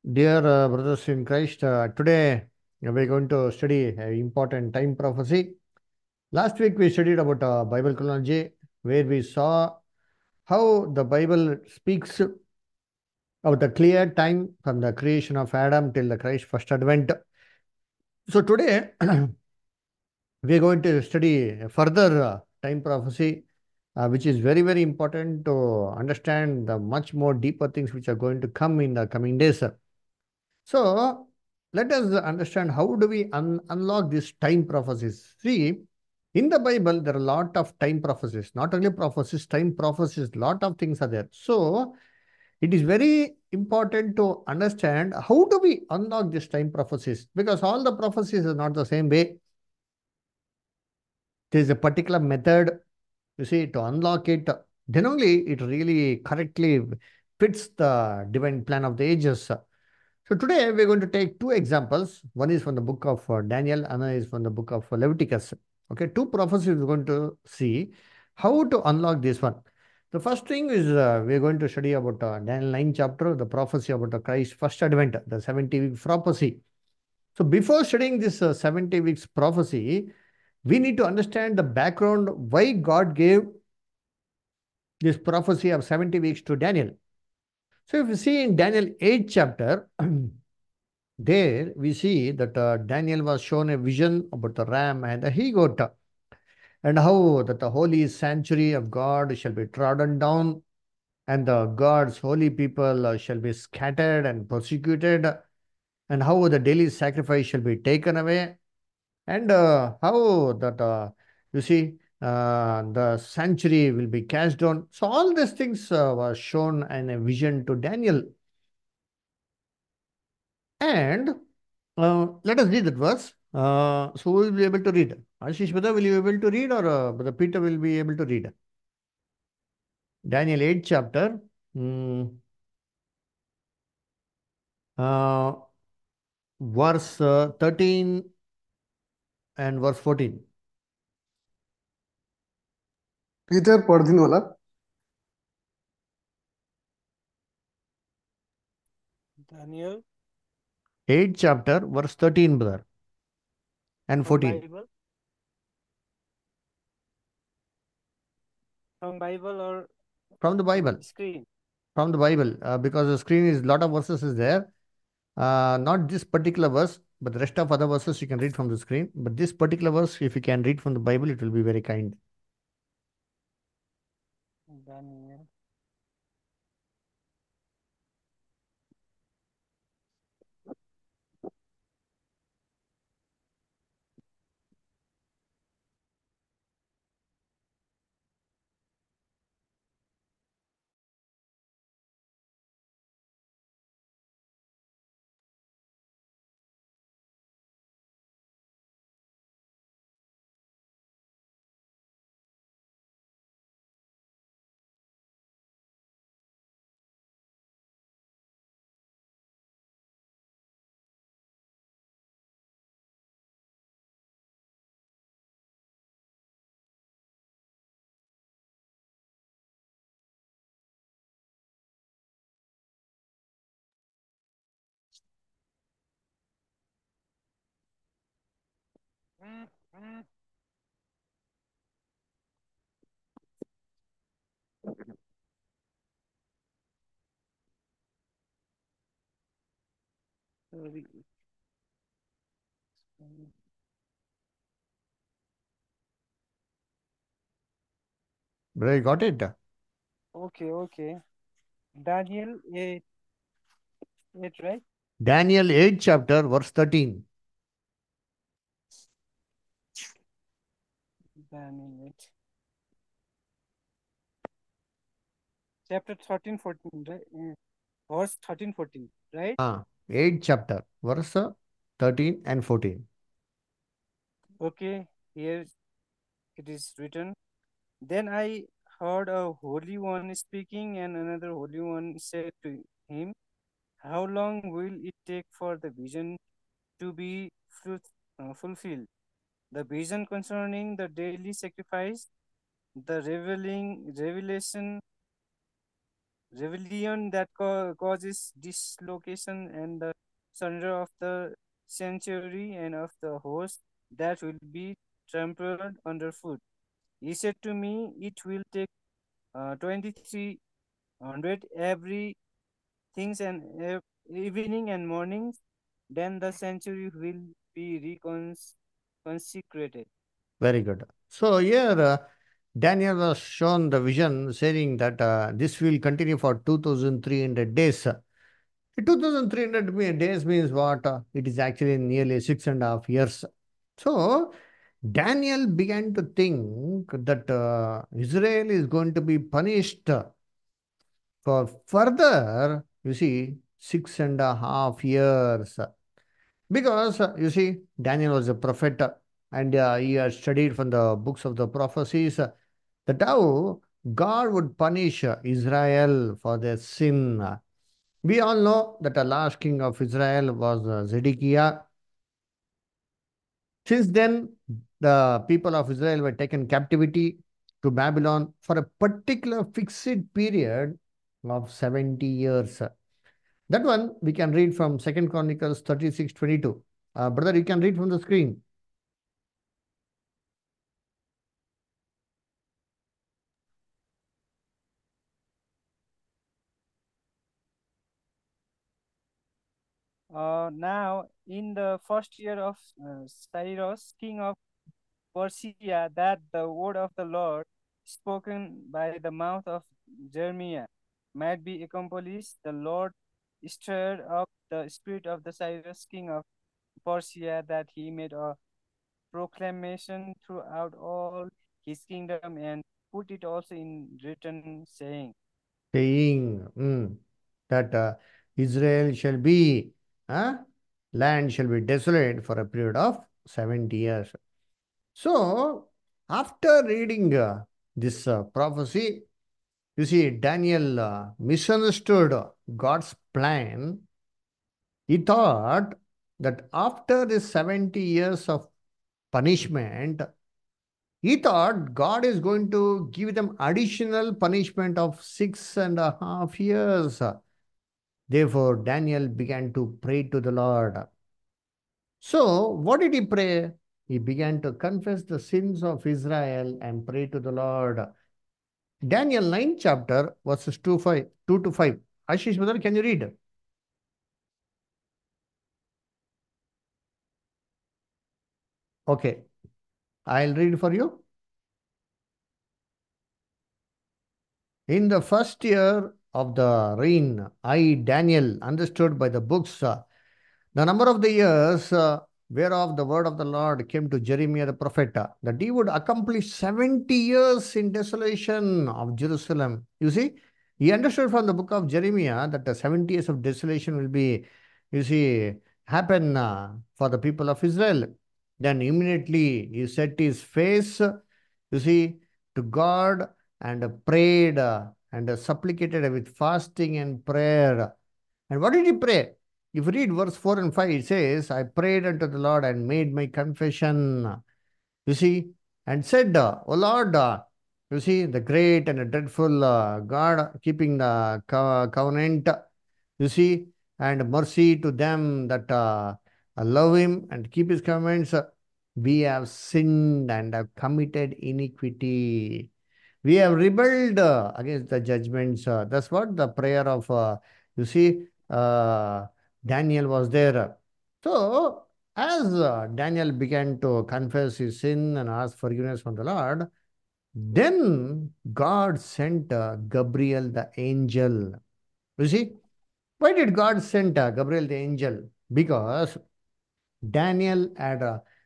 Dear brothers in Christ, today we're going to study an important time prophecy. Last week we studied about Bible chronology, where we saw how the Bible speaks of the clear time from the creation of Adam till the Christ first advent. So today we're going to study a further time prophecy, which is very, very important to understand the much more deeper things which are going to come in the coming days. So let us understand how do we unlock these time prophecies. See, in the Bible, there are a lot of time prophecies, not only prophecies, time prophecies, lot of things are there. So it is very important to understand how do we unlock these time prophecies, because all the prophecies are not the same way. There is a particular method, you see, to unlock it. Then only it really correctly fits the divine plan of the ages. So today we're going to take two examples. One is from the book of Daniel, another is from the book of Leviticus. Okay, two prophecies we're going to see how to unlock this one. The first thing is we're going to study about Daniel 9 chapter, the prophecy about the Christ first advent, the 70-week prophecy. So before studying this 70 weeks prophecy, we need to understand the background why God gave this prophecy of 70 weeks to Daniel. So if you see in Daniel 8 chapter, there we see that Daniel was shown a vision about the ram and the he goat, and how that the holy sanctuary of God shall be trodden down, and the God's holy people shall be scattered and persecuted, and how the daily sacrifice shall be taken away, and how that you see the sanctuary will be cast down. So all these things were shown in a vision to Daniel. And let us read that verse. So who will be able to read? Ashish, brother, will you be able to read, or brother Peter will be able to read? Daniel 8 chapter, mm, uh, verse 13 and verse 14. Peter पढ़ दिन वाला. Daniel 8 chapter, verse 13, brother, and from 14. Bible, from Bible or From the Bible. screen. From the Bible. Because the screen is lot of verses is there. Not this particular verse, but the rest of other verses you can read from the screen. But this particular verse, if you can read from the Bible, it will be very kind. Daniel. Sorry. Brother, you got it? Okay, okay. Daniel 8, 8, right? Daniel 8 chapter, verse 13. Daniel 8. Chapter 13, 14, right? Verse 13, 14, right? 8 chapter, verse 13 and 14. Okay, here it is written. Then I heard a holy one speaking, and another holy one said to him, how long will it take for the vision to be fulfilled? The vision concerning the daily sacrifice, the revelation rebellion that causes dislocation and the surrender of the sanctuary and of the host that will be trampled underfoot. He said to me, it will take 2300 every things and evening and mornings, then the sanctuary will be consecrated. Very good. So here Daniel was shown the vision saying that this will continue for 2300 days. 2300 days means what? It is actually nearly 6.5 years. So Daniel began to think that Israel is going to be punished for further, you see, 6.5 years. Because, you see, Daniel was a prophet and he had studied from the books of the prophecies that how God would punish Israel for their sin. We all know that the last king of Israel was Zedekiah. Since then, the people of Israel were taken captivity to Babylon for a particular fixed period of 70 years. That one we can read from Second Chronicles 36:22. Brother, you can read from the screen. Now, in the first year of Cyrus, king of Persia, that the word of the Lord, spoken by the mouth of Jeremiah, might be accomplished, the Lord stirred up the spirit of the Cyrus, king of Persia, that he made a proclamation throughout all his kingdom and put it also in written, saying, Saying that Israel shall be, uh, land shall be desolate for a period of 70 years. So, after reading this prophecy, you see, Daniel misunderstood God's plan. He thought that after this 70 years of punishment, he thought God is going to give them additional punishment of 6.5 years. Therefore, Daniel began to pray to the Lord. So, what did he pray? He began to confess the sins of Israel and pray to the Lord. Daniel 9 chapter verses 2 to 5. Ashish brother, can you read? Okay, I'll read for you. In the first year of the reign, I, Daniel, understood by the books the number of the years whereof the word of the Lord came to Jeremiah the prophet, that he would accomplish 70 years in desolation of Jerusalem. You see, he understood from the book of Jeremiah that the 70 years of desolation will be, you see, happen for the people of Israel. Then immediately he set his face, you see, to God and prayed and supplicated with fasting and prayer. And what did he pray? If you read verse 4 and 5, it says, I prayed unto the Lord and made my confession. You see, and said, O Lord, you see, the great and the dreadful God keeping the covenant, you see, and mercy to them that love him and keep his commandments. We have sinned and have committed iniquity. We have rebelled against the judgments. That's what the prayer of, you see, Daniel was there. So, as Daniel began to confess his sin and ask forgiveness from the Lord, then God sent Gabriel the angel. You see, why did God send Gabriel the angel? Because Daniel had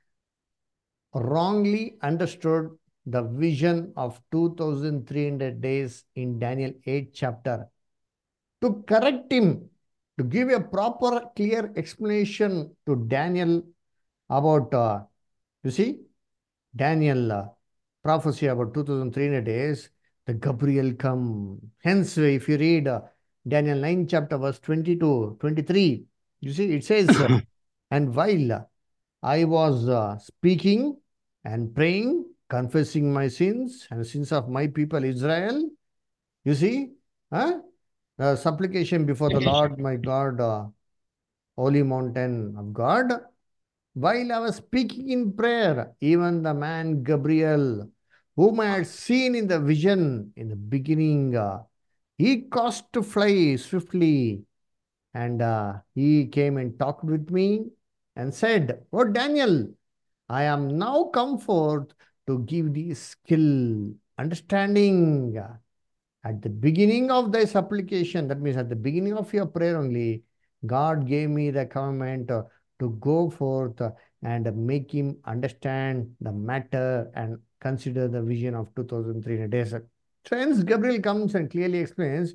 wrongly understood the vision of 2300 days in Daniel 8 chapter. To correct him, to give a proper, clear explanation to Daniel about, you see, Daniel prophecy about 2300 days, the Gabriel come. Hence, if you read Daniel 9 chapter verse 20 to 23, you see, it says, and while I was speaking and praying, confessing my sins and sins of my people Israel. You see, huh? supplication before the Lord my God, holy mountain of God. While I was speaking in prayer, even the man Gabriel, whom I had seen in the vision in the beginning, he caused to fly swiftly, and he came and talked with me and said, "Oh, Daniel, I am now come forth to give thee skill, understanding. At the beginning of thy supplication, that means at the beginning of your prayer only, God gave me the commandment to go forth and make him understand the matter and consider the vision of 2300 days. So hence Gabriel comes and clearly explains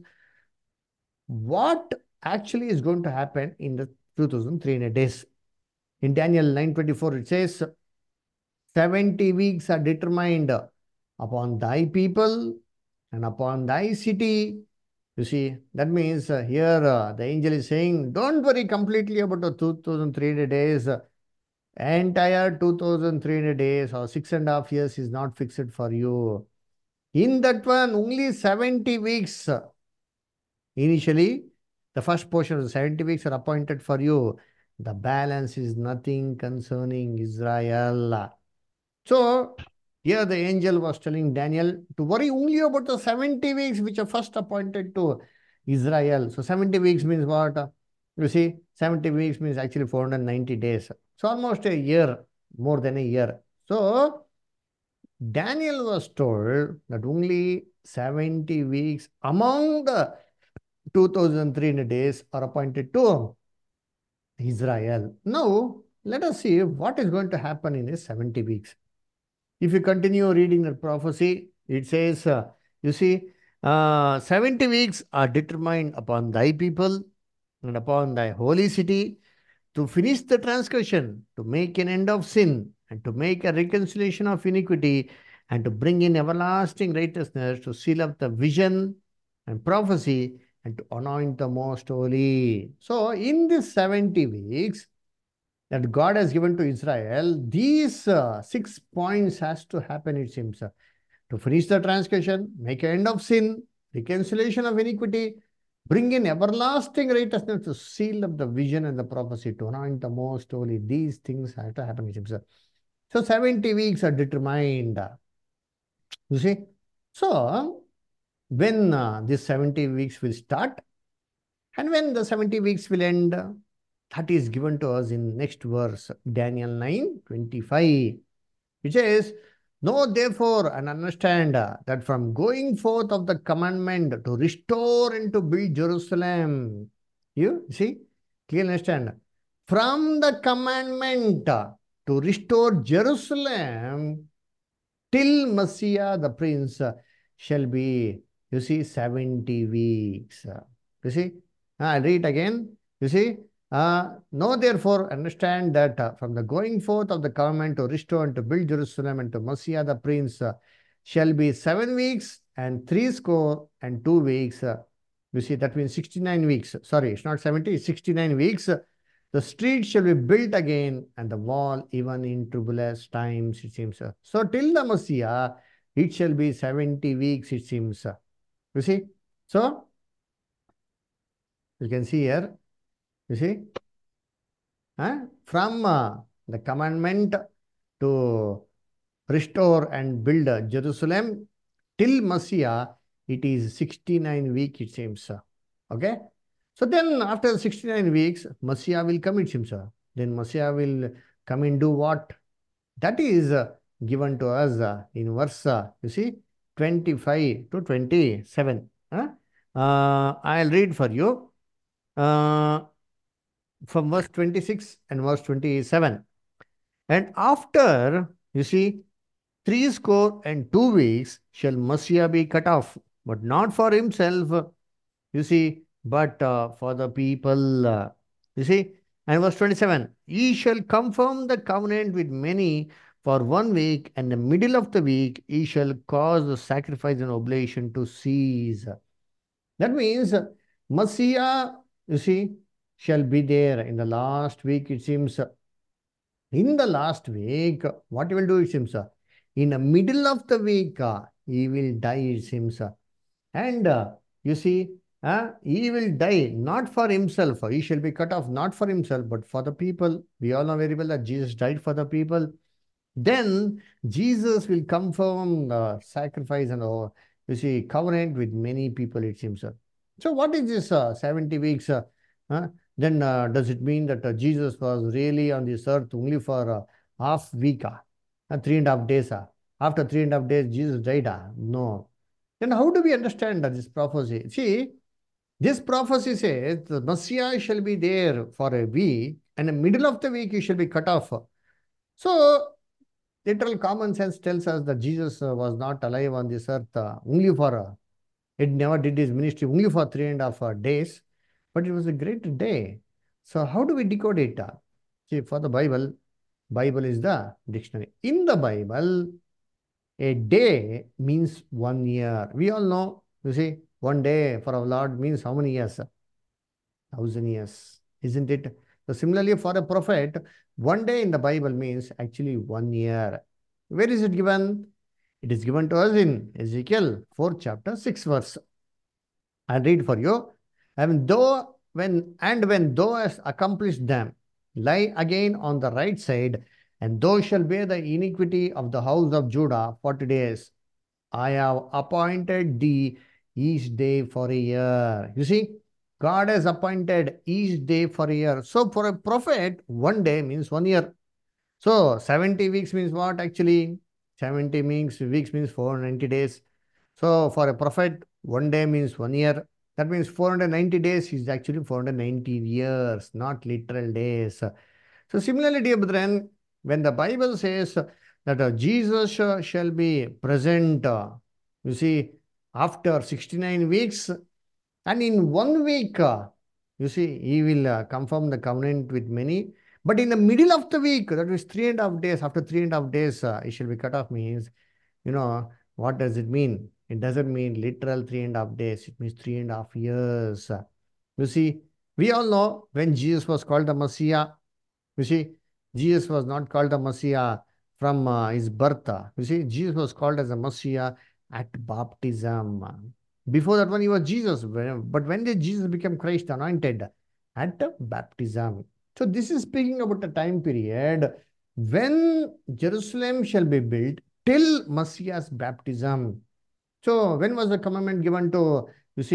what actually is going to happen in the 2300 days. In Daniel 9:24, it says, 70 weeks are determined upon thy people and upon thy city. You see, that means here the angel is saying, don't worry completely about the 2300 days. Entire 2300 days or 6.5 years is not fixed for you. In that one, only 70 weeks. Initially, the first portion of the 70 weeks are appointed for you. The balance is nothing concerning Israel. So, here the angel was telling Daniel to worry only about the 70 weeks which are first appointed to Israel. So, 70 weeks means what? You see, 70 weeks means actually 490 days. So, almost a year, more than a year. So, Daniel was told that only 70 weeks among the 2300 days are appointed to Israel. Now, let us see what is going to happen in these 70 weeks. If you continue reading the prophecy, it says, you see, 70 weeks are determined upon thy people and upon thy holy city to finish the transgression, to make an end of sin, and to make a reconciliation of iniquity, and to bring in everlasting righteousness, to seal up the vision and prophecy, and to anoint the most holy. So, in these 70 weeks, that God has given to Israel, these 6 points has to happen, it seems. To finish the transgression, make an end of sin, reconciliation of iniquity, bring in everlasting righteousness, to seal up the vision and the prophecy, to anoint the most holy. These things have to happen, it seems. So 70 weeks are determined. You see? So, when this 70 weeks will start, and when the 70 weeks will end, that is given to us in next verse, Daniel 9:25. It says, know therefore and understand that from going forth of the commandment to restore and to build Jerusalem, you see, clearly understand, from the commandment to restore Jerusalem till Messiah the Prince shall be, you see, 70 weeks. You see, I'll read again. You see, know therefore, understand that from the going forth of the covenant to restore and to build Jerusalem and to Messiah the Prince shall be 7 weeks and 62 weeks. You see, that means 69 weeks. Sorry, it's not 70, it's 69 weeks. The street shall be built again, and the wall even in troublous times, it seems. So, till the Messiah, it shall be 70 weeks, it seems. You see? So, you can see here, you see? From the commandment to restore and build Jerusalem till Messiah, it is 69 weeks, it seems. Okay? So then after 69 weeks, Messiah will come, it seems. Then Messiah will come and do what? That is given to us in verse, you see, 25 to 27. I'll read for you from verse 26 and verse 27. And after, you see, 62 shall Messiah be cut off, but not for himself, you see, but for the people. You see, and verse 27, he shall confirm the covenant with many for 1 week, and the middle of the week he shall cause the sacrifice and oblation to cease. That means Messiah, you see, shall be there in the last week, it seems. In the last week, what he will do, it seems. In the middle of the week, he will die, it seems. And you see, He will die not for himself. He shall be cut off not for himself, but for the people. We all know very well that Jesus died for the people. Then Jesus will confirm the sacrifice and you see covenant with many people. It seems. So what is this 70 weeks? Uh, then does it mean that Jesus was really on this earth only for half week? 3.5 days? After 3.5 days, Jesus died? No. Then how do we understand this prophecy? See, this prophecy says the Messiah shall be there for a week, and in the middle of the week he shall be cut off. So, literal common sense tells us that Jesus was not alive on this earth only for, it never did his ministry only for 3.5 days, but it was a great day. So, how do we decode it? See, for the Bible, Bible is the dictionary. In the Bible, a day means 1 year. We all know, you see, one day for our Lord means how many years? 1,000 years, isn't it? So similarly, for a prophet, one day in the Bible means actually 1 year. Where is it given? It is given to us in Ezekiel 4 chapter 6 verse. I'll read for you. And when thou hast accomplished them, lie again on the right side, and thou shalt bear the iniquity of the house of Judah 40 days. I have appointed thee each day for a year. You see, God has appointed each day for a year. So for a prophet, one day means 1 year. So 70 weeks means what actually? 70 weeks means 490 days. So for a prophet, one day means 1 year. That means 490 days is actually 490 years, not literal days. So similarly, dear brethren, when the Bible says that Jesus shall be present, you see, after 69 weeks, and in 1 week, you see, he will confirm the covenant with many. But in the middle of the week, that is 3.5 days, after 3.5 days, he shall be cut off means, what does it mean? It doesn't mean literal 3.5 days. It means 3.5 years. You see, we all know when Jesus was called the Messiah, you see, Jesus was not called the Messiah from his birth. You see, Jesus was called as a Messiah at baptism. Before that one, he was Jesus. But when did Jesus become Christ anointed? At baptism. So this is speaking about the time period when Jerusalem shall be built till Messiah's baptism. So when was the commandment given to,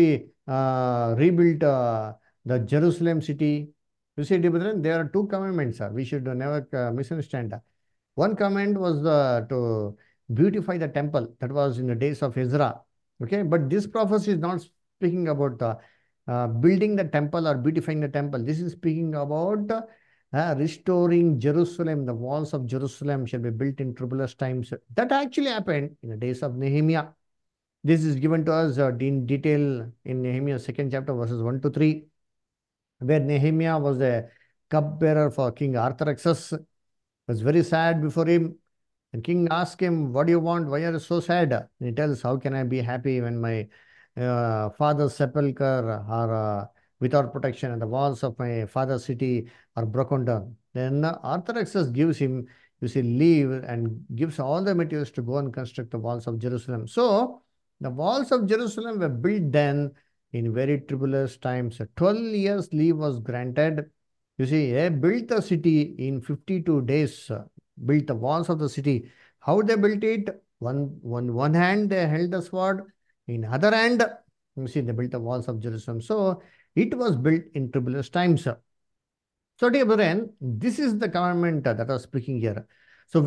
rebuild the Jerusalem city? You see, dear brethren, there are two commandments. We should never misunderstand. One command was to beautify the temple. That was in the days of Ezra. Okay, but this prophecy is not speaking about building the temple or beautifying the temple. This is speaking about restoring Jerusalem. The walls of Jerusalem shall be built in troublous times. That actually happened in the days of Nehemiah. This is given to us in detail in Nehemiah 2nd chapter verses 1 to 3, where Nehemiah was a cupbearer for King Artaxerxes. Was very sad before him. And king asked him, what do you want? Why are you so sad? And he tells, how can I be happy when my father's sepulchre are without protection and the walls of my father's city are broken down? Then Artaxerxes gives him, leave and gives all the materials to go and construct the walls of Jerusalem. So the walls of Jerusalem were built then in very troublous times. 12 years leave was granted. You see, they built the city in 52 days, built the walls of the city. How they built it? One hand they held the sword, in other hand, you see, they built the walls of Jerusalem. So it was built in troublous times. So, dear brethren, this is the commandment that I was speaking here. So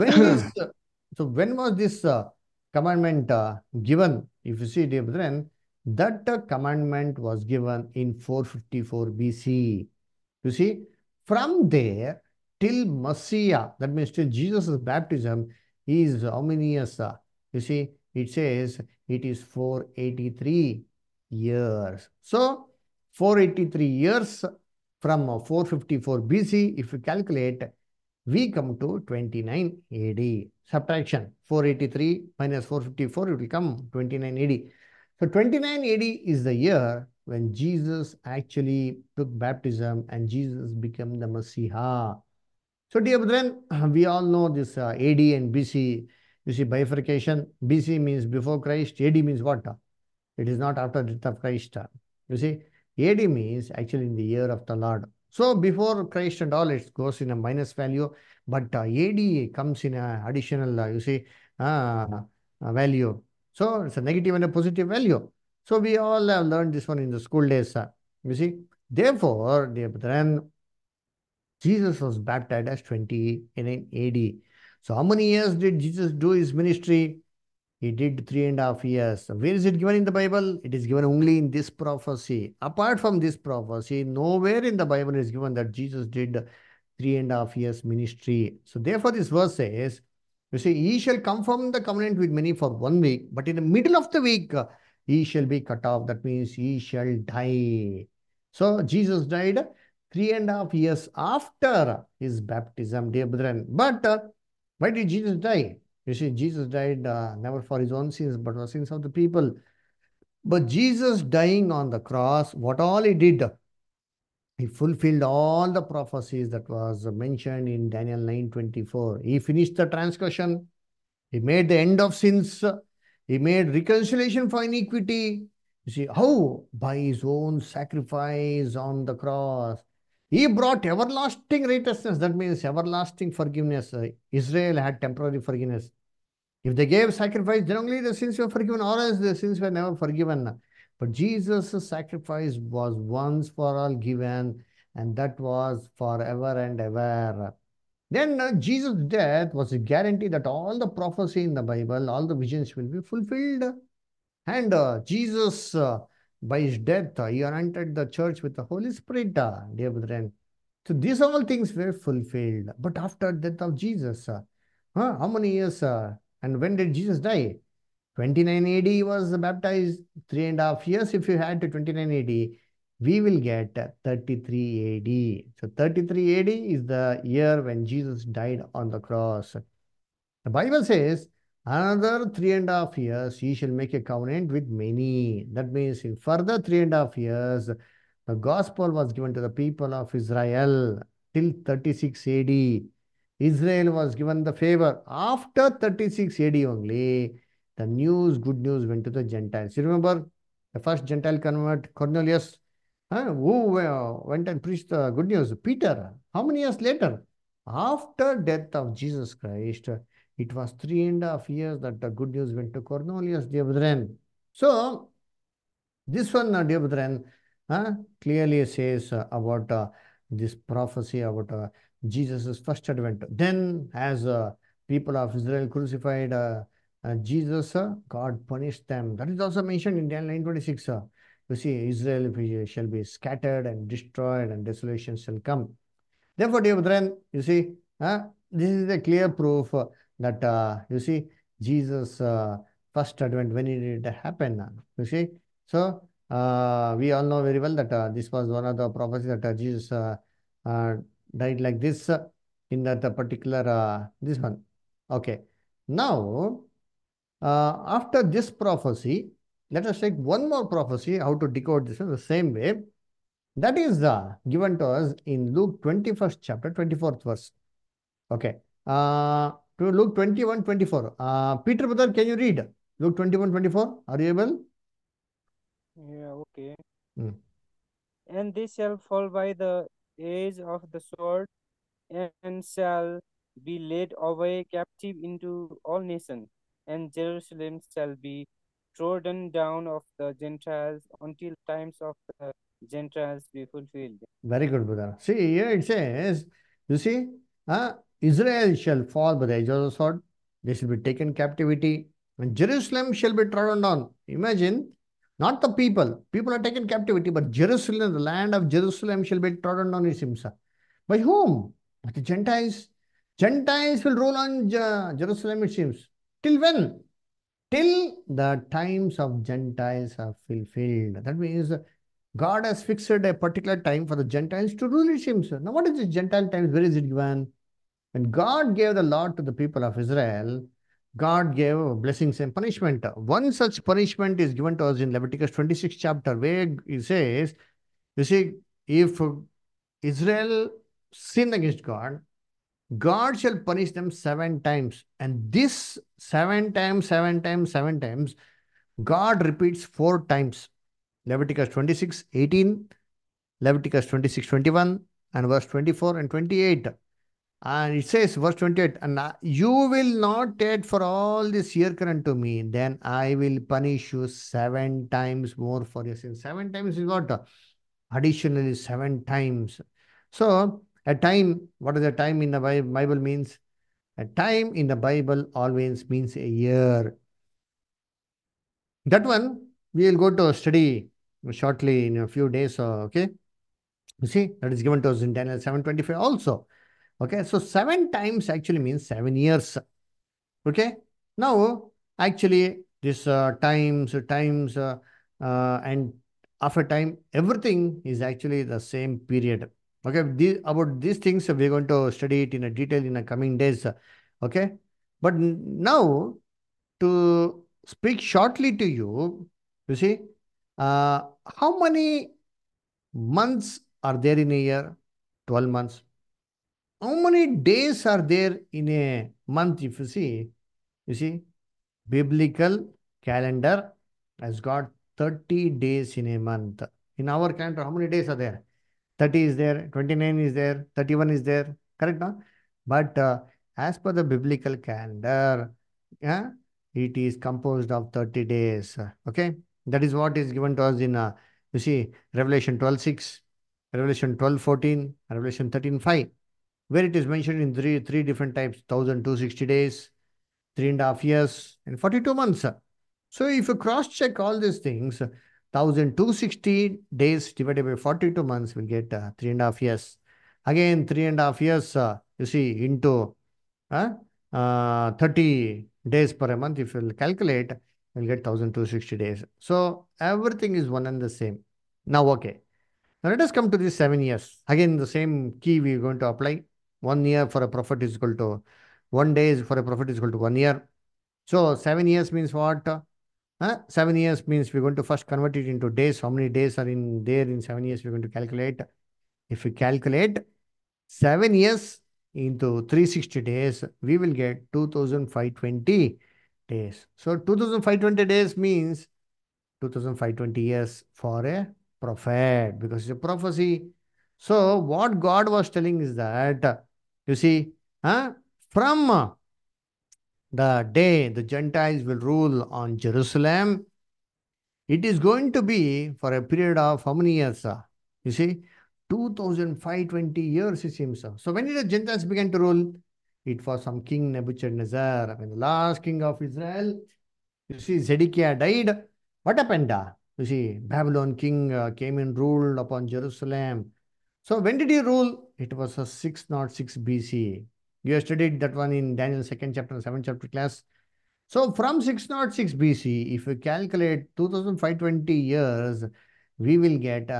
when was this commandment given? If you see, dear brethren, that commandment was given in 454 BC. You see, from there till Messiah, that means till Jesus' baptism, is how many years? You see, it says it is 483 years. So, 483 years from 454 BC, if you calculate, we come to 29 AD. Subtraction, 483 minus 454, it will come 29 AD. So 29 AD is the year when Jesus actually took baptism and Jesus became the Messiah. So dear brethren, we all know this AD and BC, you see bifurcation. BC means before Christ, AD means what? It is not after the death of Christ. You see, AD means actually in the year of the Lord. So before Christ and all, it goes in a minus value, but AD comes in a additional, value. So it's a negative and a positive value. So we all have learned this one in the school days. You see, therefore, dear brethren, Jesus was baptized as 29 AD. So how many years did Jesus do his ministry? He did 3.5 years. Where is it given in the Bible? It is given only in this prophecy. Apart from this prophecy, nowhere in the Bible is given that Jesus did 3.5 years ministry. So therefore, this verse says, you see, he shall confirm the covenant with many for 1 week, but in the middle of the week, he shall be cut off. That means he shall die. So Jesus died 3.5 years after his baptism, dear brethren. But why did Jesus die? You see, Jesus died never for his own sins, but for sins of the people. But Jesus dying on the cross, what all he did, he fulfilled all the prophecies that was mentioned in Daniel 9:24. He finished the transgression. He made the end of sins. He made reconciliation for iniquity. You see, how? By his own sacrifice on the cross. He brought everlasting righteousness. That means everlasting forgiveness. Israel had temporary forgiveness. If they gave sacrifice, then only the sins were forgiven, or else the sins were never forgiven. But Jesus' sacrifice was once for all given, and that was forever and ever. Then Jesus' death was a guarantee that all the prophecy in the Bible, all the visions will be fulfilled. And Jesus, by his death, he anointed the church with the Holy Spirit, dear brethren. So these all things were fulfilled. But after death of Jesus, how many years? And when did Jesus die? 29 AD he was baptized. 3.5 years. If you add to 29 AD, we will get 33 AD. So 33 AD is the year when Jesus died on the cross. The Bible says, another 3.5 years, he shall make a covenant with many. That means in further 3.5 years, the gospel was given to the people of Israel till 36 AD. Israel was given the favor. After 36 AD only, the news, good news went to the Gentiles. You remember the first Gentile convert, Cornelius, who went and preached the good news? Peter. How many years later? After death of Jesus Christ, it was 3.5 years that the good news went to Cornelius, dear brethren. So, this one, dear brethren, clearly says about this prophecy about Jesus' first advent. Then, as people of Israel crucified Jesus, God punished them. That is also mentioned in Daniel 9:26. You see, Israel shall be scattered and destroyed, and desolation shall come. Therefore, dear brethren, you see, this is a clear proof that, you see, Jesus' first advent, when it did happen, you see. So, we all know very well that this was one of the prophecies that Jesus uh, died like this in that particular, this one. Okay. Now, after this prophecy, let us take one more prophecy, how to decode this in the same way. That is given to us in Luke 21st chapter, 24th verse. Okay. To Luke 21:24. Peter, brother, can you read Luke 21:24? Are you able? Yeah, okay. Hmm. And they shall fall by the edge of the sword, and shall be led away captive into all nations, and Jerusalem shall be trodden down of the Gentiles until times of the Gentiles be fulfilled. Very good, brother. See, here it says, you see, Israel shall fall by the edge of the sword. They shall be taken captivity, and Jerusalem shall be trodden down. Imagine, not the people. People are taken captivity, but Jerusalem, the land of Jerusalem, shall be trodden down, it seems. By whom? By the Gentiles. Gentiles will rule on Jerusalem, it seems. Till when? Till the times of Gentiles are fulfilled. That means God has fixed a particular time for the Gentiles to rule, it seems. Now, what is the Gentile times? Where is it given? When God gave the law to the people of Israel, God gave blessings and punishment. One such punishment is given to us in Leviticus 26 chapter, where it says, you see, if Israel sin against God, God shall punish them 7 times. And this 7 times, 7 times, 7 times, God repeats 4 times. Leviticus 26:18, Leviticus 26:21, and verse 24 and 28. And it says, verse 28, and you will not take for all this hearken unto me, then I will punish you 7 times more for your sins. 7 times is what? Additionally, 7 times. So, a time, what is a time in the Bible means? A time in the Bible always means a year. That one we will go to study shortly in a few days. Okay. You see, that is given to us in Daniel 7:25 also. Okay. So 7 times actually means 7 years. Okay. Now, actually, this and after time, everything is actually the same period. Okay. About these things, we're going to study it in a detail in the coming days. Okay. But now, to speak shortly to you, you see, how many months are there in a year? 12 months. How many days are there in a month? If you see, biblical calendar has got 30 days in a month. In our calendar, how many days are there? 30 is there, 29 is there, 31 is there. Correct, no? But as per the biblical calendar, yeah, it is composed of 30 days. Okay. That is what is given to us in, you see, Revelation 12:6, Revelation 12:14, Revelation 13:5, where it is mentioned in three different types: 1,260 days, 3.5 years, and 42 months. So if you cross check all these things, 1,260 days divided by 42 months will get 3.5 years. Again, 3.5 years, you see, into 30 days per a month. If you'll calculate, you'll get 1,260 days. So everything is one and the same. Now, okay. Now let us come to these 7 years. Again, the same key we are going to apply. 1 year for a prophet is equal to 1 day for a prophet is equal to 1 year. So 7 years means what? 7 years means we're going to first convert it into days. How many days are in there in 7 years? We're going to calculate. If we calculate 7 years into 360 days, we will get 2,520 days. So 2,520 days means 2,520 years for a prophet, because it's a prophecy. So what God was telling is that, you see, from the day the Gentiles will rule on Jerusalem, it is going to be for a period of how many years? You see, 2,520 years, it seems. So when did the Gentiles began to rule? It was from King Nebuchadnezzar, when the last king of Israel. You see, Zedekiah died. What happened? You see, Babylon king came and ruled upon Jerusalem. So when did he rule? It was a 606 BC. You have studied that one in Daniel 2nd chapter, 7th chapter class. So from 606 BC, if we calculate 2520 years, we will get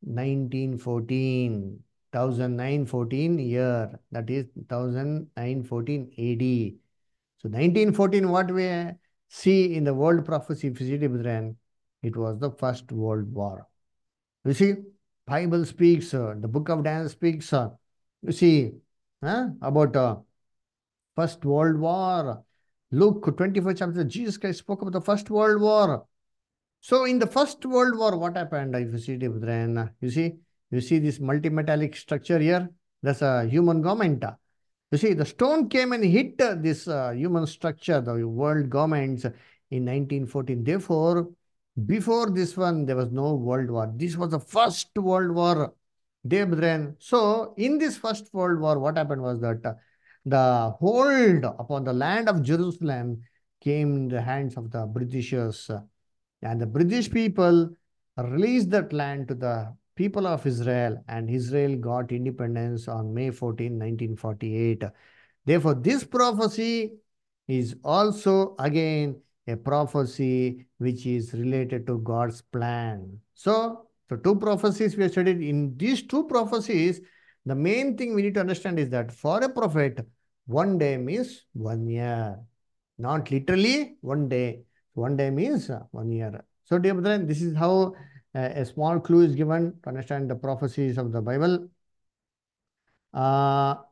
1914, 1914 year. That is 1914 AD. So 1914, what we see in the world prophecy, brethren, it was the First World War. You see, Bible speaks, the book of Daniel speaks, you see, about First World War. Luke 24 chapter, Jesus Christ spoke about the First World War. So in the First World War, what happened? If you see, brethren, you see this multi-metallic structure here. That's a human government. You see, the stone came and hit this human structure, the world governments in 1914. Therefore, before this one, there was no World War. This was the First World War, dear brethren. So, in this First World War, what happened was that the hold upon the land of Jerusalem came in the hands of the Britishers. And the British people released that land to the people of Israel, and Israel got independence on May 14, 1948. Therefore, this prophecy is also again a prophecy which is related to God's plan. So, the two prophecies we have studied. In these two prophecies, the main thing we need to understand is that for a prophet, 1 day means 1 year, not literally 1 day. 1 day means 1 year. So, dear brethren, this is how a small clue is given to understand the prophecies of the Bible.